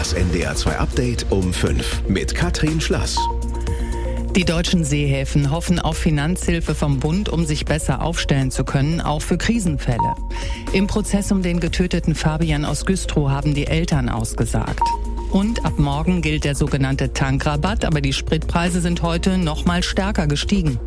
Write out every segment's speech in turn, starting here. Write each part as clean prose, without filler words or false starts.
Das NDR2 Update um 5 mit Katrin Schlass. Die deutschen Seehäfen hoffen auf Finanzhilfe vom Bund, um sich besser aufstellen zu können, auch für Krisenfälle. Im Prozess um den getöteten Fabian aus Güstrow haben die Eltern ausgesagt. Und ab morgen gilt der sogenannte Tankrabatt, aber die Spritpreise sind heute noch mal stärker gestiegen.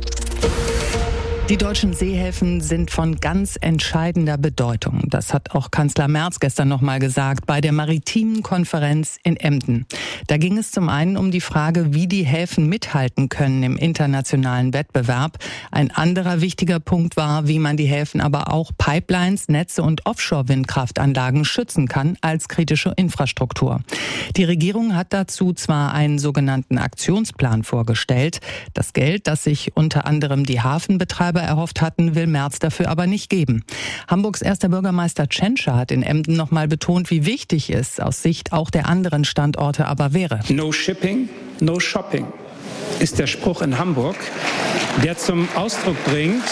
Die deutschen Seehäfen sind von ganz entscheidender Bedeutung. Das hat auch Kanzler Merz gestern noch mal gesagt bei der maritimen Konferenz in Emden. Da ging es zum einen um die Frage, wie die Häfen mithalten können im internationalen Wettbewerb. Ein anderer wichtiger Punkt war, wie man die Häfen aber auch Pipelines, Netze und Offshore-Windkraftanlagen schützen kann als kritische Infrastruktur. Die Regierung hat dazu zwar einen sogenannten Aktionsplan vorgestellt. Das Geld, das sich unter anderem die Hafenbetreiber erhofft hatten, will Merz dafür aber nicht geben. Hamburgs erster Bürgermeister Tschentscher hat in Emden noch mal betont, wie wichtig es aus Sicht auch der anderen Standorte aber wäre. No shipping, no shopping ist der Spruch in Hamburg, der zum Ausdruck bringt,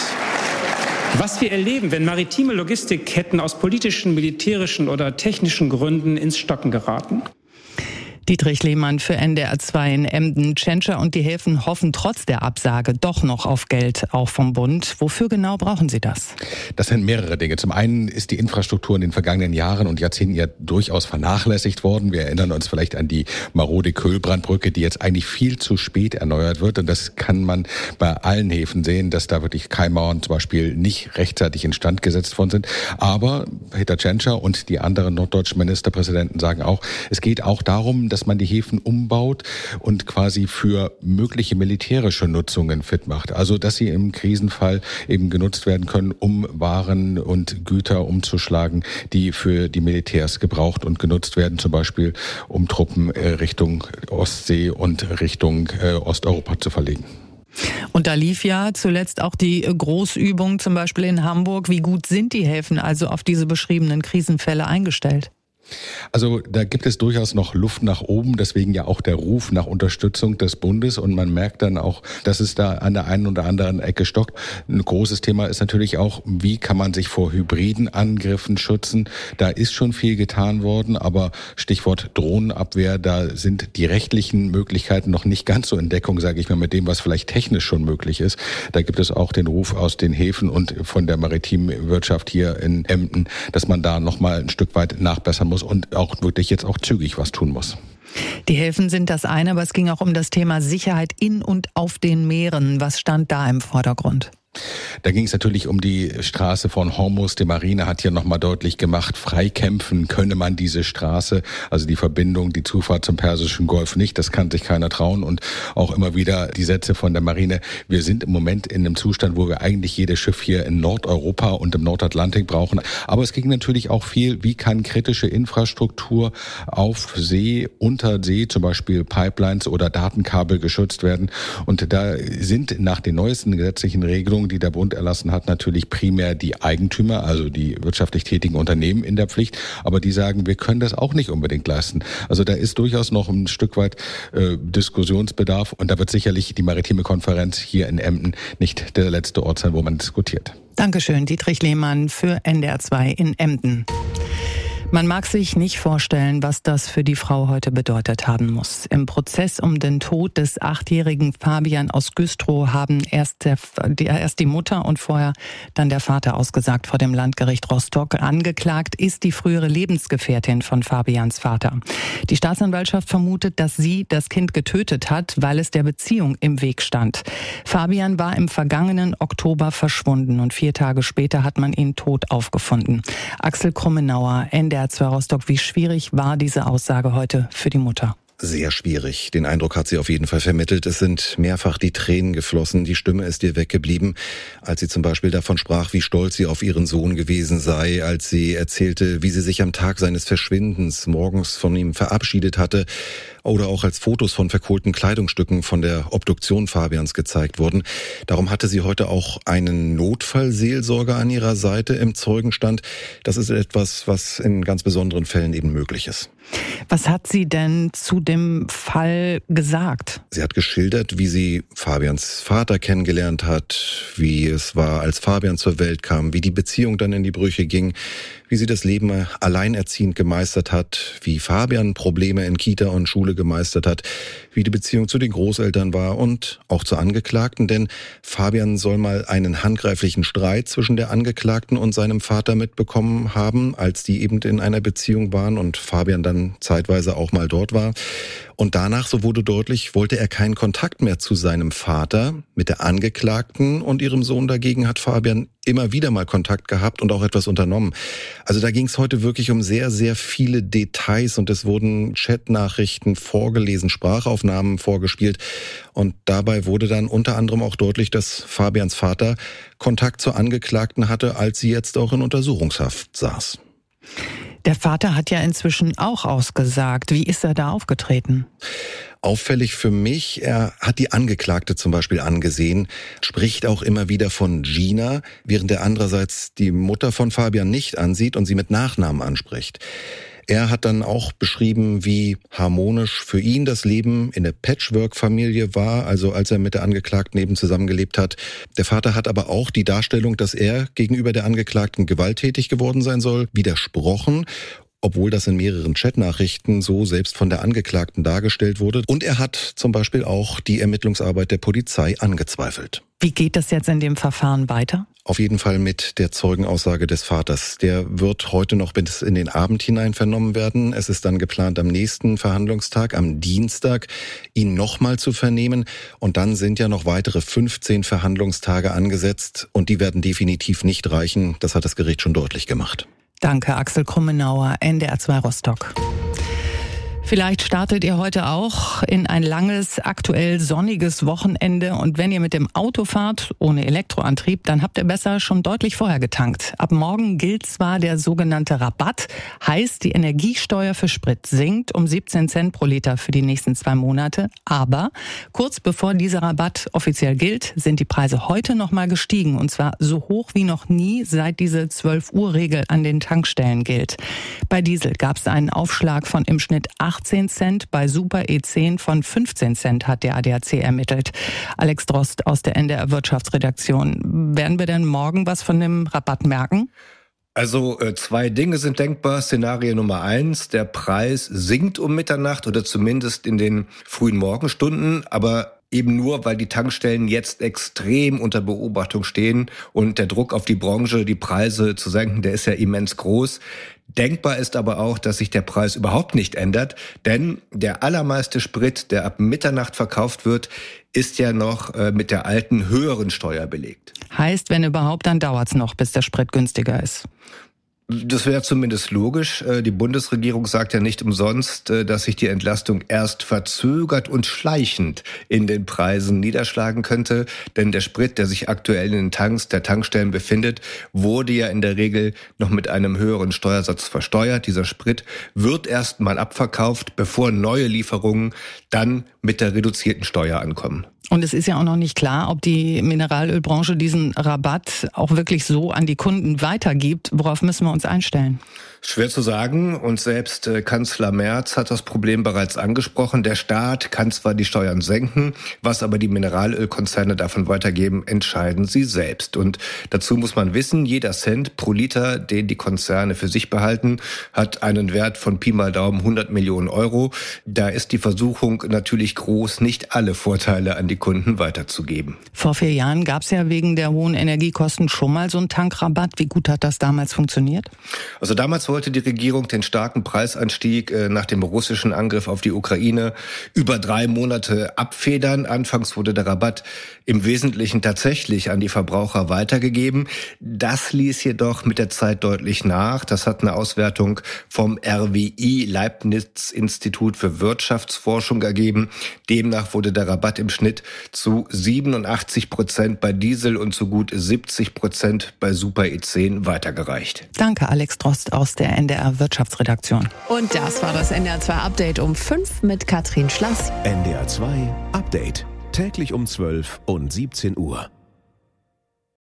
was wir erleben, wenn maritime Logistikketten aus politischen, militärischen oder technischen Gründen ins Stocken geraten. Dietrich Lehmann für NDR2 in Emden. Tschentscher und die Häfen hoffen trotz der Absage doch noch auf Geld, auch vom Bund. Wofür genau brauchen sie das? Das sind mehrere Dinge. Zum einen ist die Infrastruktur in den vergangenen Jahren und Jahrzehnten ja durchaus vernachlässigt worden. Wir erinnern uns vielleicht an die marode Kölbrandbrücke, die jetzt eigentlich viel zu spät erneuert wird. Und das kann man bei allen Häfen sehen, dass da wirklich Kaimauern zum Beispiel nicht rechtzeitig instand gesetzt worden sind. Aber Peter Tschentscher und die anderen norddeutschen Ministerpräsidenten sagen auch, es geht auch darum, dass man die Häfen umbaut und quasi für mögliche militärische Nutzungen fit macht. Also, dass sie im Krisenfall eben genutzt werden können, um Waren und Güter umzuschlagen, die für die Militärs gebraucht und genutzt werden, zum Beispiel um Truppen Richtung Ostsee und Richtung Osteuropa zu verlegen. Und da lief ja zuletzt auch die Großübung zum Beispiel in Hamburg. Wie gut sind die Häfen also auf diese beschriebenen Krisenfälle eingestellt? Also da gibt es durchaus noch Luft nach oben, deswegen ja auch der Ruf nach Unterstützung des Bundes und man merkt dann auch, dass es da an der einen oder anderen Ecke stockt. Ein großes Thema ist natürlich auch, wie kann man sich vor hybriden Angriffen schützen? Da ist schon viel getan worden, aber Stichwort Drohnenabwehr, da sind die rechtlichen Möglichkeiten noch nicht ganz so in Deckung, sage ich mal, mit dem, was vielleicht technisch schon möglich ist. Da gibt es auch den Ruf aus den Häfen und von der maritimen Wirtschaft hier in Emden, dass man da noch mal ein Stück weit nachbessern muss und auch wirklich jetzt auch zügig was tun muss. Die Häfen sind das eine, aber es ging auch um das Thema Sicherheit in und auf den Meeren. Was stand da im Vordergrund? Da ging es natürlich um die Straße von Hormuz. Die Marine hat hier nochmal deutlich gemacht, freikämpfen könne man diese Straße, also die Verbindung, die Zufahrt zum Persischen Golf nicht. Das kann sich keiner trauen. Und auch immer wieder die Sätze von der Marine, wir sind im Moment in einem Zustand, wo wir eigentlich jedes Schiff hier in Nordeuropa und im Nordatlantik brauchen. Aber es ging natürlich auch viel, wie kann kritische Infrastruktur auf See, unter See, zum Beispiel Pipelines oder Datenkabel geschützt werden. Und da sind nach den neuesten gesetzlichen Regelungen, die der Bund erlassen hat, natürlich primär die Eigentümer, also die wirtschaftlich tätigen Unternehmen in der Pflicht. Aber die sagen, wir können das auch nicht unbedingt leisten. Also da ist durchaus noch ein Stück weit Diskussionsbedarf. Und da wird sicherlich die maritime Konferenz hier in Emden nicht der letzte Ort sein, wo man diskutiert. Dankeschön, Dietrich Lehmann für NDR2 in Emden. Man mag sich nicht vorstellen, was das für die Frau heute bedeutet haben muss. Im Prozess um den Tod des 8-jährigen Fabian aus Güstrow haben erst die Mutter und vorher dann der Vater ausgesagt vor dem Landgericht Rostock. Angeklagt ist die frühere Lebensgefährtin von Fabians Vater. Die Staatsanwaltschaft vermutet, dass sie das Kind getötet hat, weil es der Beziehung im Weg stand. Fabian war im vergangenen Oktober verschwunden und 4 Tage später hat man ihn tot aufgefunden. Axel Krummenauer, NDR2 Rostock, wie schwierig war diese Aussage heute für die Mutter? Sehr schwierig. Den Eindruck hat sie auf jeden Fall vermittelt. Es sind mehrfach die Tränen geflossen. Die Stimme ist ihr weggeblieben, als sie zum Beispiel davon sprach, wie stolz sie auf ihren Sohn gewesen sei, als sie erzählte, wie sie sich am Tag seines Verschwindens morgens von ihm verabschiedet hatte, oder auch als Fotos von verkohlten Kleidungsstücken von der Obduktion Fabians gezeigt wurden. Darum hatte sie heute auch einen Notfallseelsorger an ihrer Seite im Zeugenstand. Das ist etwas, was in ganz besonderen Fällen eben möglich ist. Was hat sie denn zu dem Fall gesagt? Sie hat geschildert, wie sie Fabians Vater kennengelernt hat, wie es war, als Fabian zur Welt kam, wie die Beziehung dann in die Brüche ging, wie sie das Leben alleinerziehend gemeistert hat, wie Fabian Probleme in Kita und Schule gemeistert hat, wie die Beziehung zu den Großeltern war und auch zur Angeklagten, denn Fabian soll mal einen handgreiflichen Streit zwischen der Angeklagten und seinem Vater mitbekommen haben, als die eben in einer Beziehung waren und Fabian dann zeitweise auch mal dort war. Und danach, so wurde deutlich, wollte er keinen Kontakt mehr zu seinem Vater. Mit der Angeklagten und ihrem Sohn dagegen hat Fabian immer wieder mal Kontakt gehabt und auch etwas unternommen. Also da ging es heute wirklich um sehr, sehr viele Details und es wurden Chatnachrichten vorgelesen, Sprachaufnahmen vorgespielt. Und dabei wurde dann unter anderem auch deutlich, dass Fabians Vater Kontakt zur Angeklagten hatte, als sie jetzt auch in Untersuchungshaft saß. Der Vater hat ja inzwischen auch ausgesagt. Wie ist er da aufgetreten? Auffällig für mich, er hat die Angeklagte zum Beispiel angesehen, spricht auch immer wieder von Gina, während er andererseits die Mutter von Fabian nicht ansieht und sie mit Nachnamen anspricht. Er hat dann auch beschrieben, wie harmonisch für ihn das Leben in der Patchwork-Familie war, also als er mit der Angeklagten eben zusammengelebt hat. Der Vater hat aber auch die Darstellung, dass er gegenüber der Angeklagten gewalttätig geworden sein soll, widersprochen, obwohl das in mehreren Chatnachrichten so selbst von der Angeklagten dargestellt wurde. Und er hat zum Beispiel auch die Ermittlungsarbeit der Polizei angezweifelt. Wie geht das jetzt in dem Verfahren weiter? Auf jeden Fall mit der Zeugenaussage des Vaters. Der wird heute noch bis in den Abend hinein vernommen werden. Es ist dann geplant, am nächsten Verhandlungstag, am Dienstag, ihn nochmal zu vernehmen. Und dann sind ja noch weitere 15 Verhandlungstage angesetzt. Und die werden definitiv nicht reichen. Das hat das Gericht schon deutlich gemacht. Danke, Axel Krummenauer, NDR 2 Rostock. Vielleicht startet ihr heute auch in ein langes, aktuell sonniges Wochenende. Und wenn ihr mit dem Auto fahrt, ohne Elektroantrieb, dann habt ihr besser schon deutlich vorher getankt. Ab morgen gilt zwar der sogenannte Rabatt, heißt die Energiesteuer für Sprit sinkt um 17 Cent pro Liter für die nächsten 2 Monate. Aber kurz bevor dieser Rabatt offiziell gilt, sind die Preise heute nochmal gestiegen. Und zwar so hoch wie noch nie, seit diese 12-Uhr-Regel an den Tankstellen gilt. Bei Diesel gab es einen Aufschlag von im Schnitt 18 Cent, bei Super E10 von 15 Cent hat der ADAC ermittelt. Alex Drost aus der NDR Wirtschaftsredaktion. Werden wir denn morgen was von dem Rabatt merken? Also 2 Dinge sind denkbar. Szenario Nummer 1, der Preis sinkt um Mitternacht oder zumindest in den frühen Morgenstunden, aber eben nur, weil die Tankstellen jetzt extrem unter Beobachtung stehen und der Druck auf die Branche, die Preise zu senken, der ist ja immens groß. Denkbar ist aber auch, dass sich der Preis überhaupt nicht ändert, denn der allermeiste Sprit, der ab Mitternacht verkauft wird, ist ja noch mit der alten höheren Steuer belegt. Heißt, wenn überhaupt, dann dauert's noch, bis der Sprit günstiger ist. Das wäre zumindest logisch. Die Bundesregierung sagt ja nicht umsonst, dass sich die Entlastung erst verzögert und schleichend in den Preisen niederschlagen könnte. Denn der Sprit, der sich aktuell in den Tanks der Tankstellen befindet, wurde ja in der Regel noch mit einem höheren Steuersatz versteuert. Dieser Sprit wird erst mal abverkauft, bevor neue Lieferungen dann mit der reduzierten Steuer ankommen. Und es ist ja auch noch nicht klar, ob die Mineralölbranche diesen Rabatt auch wirklich so an die Kunden weitergibt. Worauf müssen wir uns einstellen? Schwer zu sagen. Und selbst Kanzler Merz hat das Problem bereits angesprochen. Der Staat kann zwar die Steuern senken, was aber die Mineralölkonzerne davon weitergeben, entscheiden sie selbst. Und dazu muss man wissen, jeder Cent pro Liter, den die Konzerne für sich behalten, hat einen Wert von Pi mal Daumen 100 Millionen Euro. Da ist die Versuchung natürlich groß, nicht alle Vorteile an die Kunden weiterzugeben. Vor 4 Jahren gab es ja wegen der hohen Energiekosten schon mal so einen Tankrabatt. Wie gut hat das damals funktioniert? Also damals wollte die Regierung den starken Preisanstieg nach dem russischen Angriff auf die Ukraine über 3 Monate abfedern. Anfangs wurde der Rabatt im Wesentlichen tatsächlich an die Verbraucher weitergegeben. Das ließ jedoch mit der Zeit deutlich nach. Das hat eine Auswertung vom RWI, Leibniz-Institut für Wirtschaftsforschung, ergeben. Demnach wurde der Rabatt im Schnitt zu 87% bei Diesel und zu gut 70% bei Super E10 weitergereicht. Danke, Alex Drost aus der NDR Wirtschaftsredaktion. Und das war das NDR 2 Update um 5 mit Katrin Schlass. NDR 2 Update. Täglich um 12 und 17 Uhr.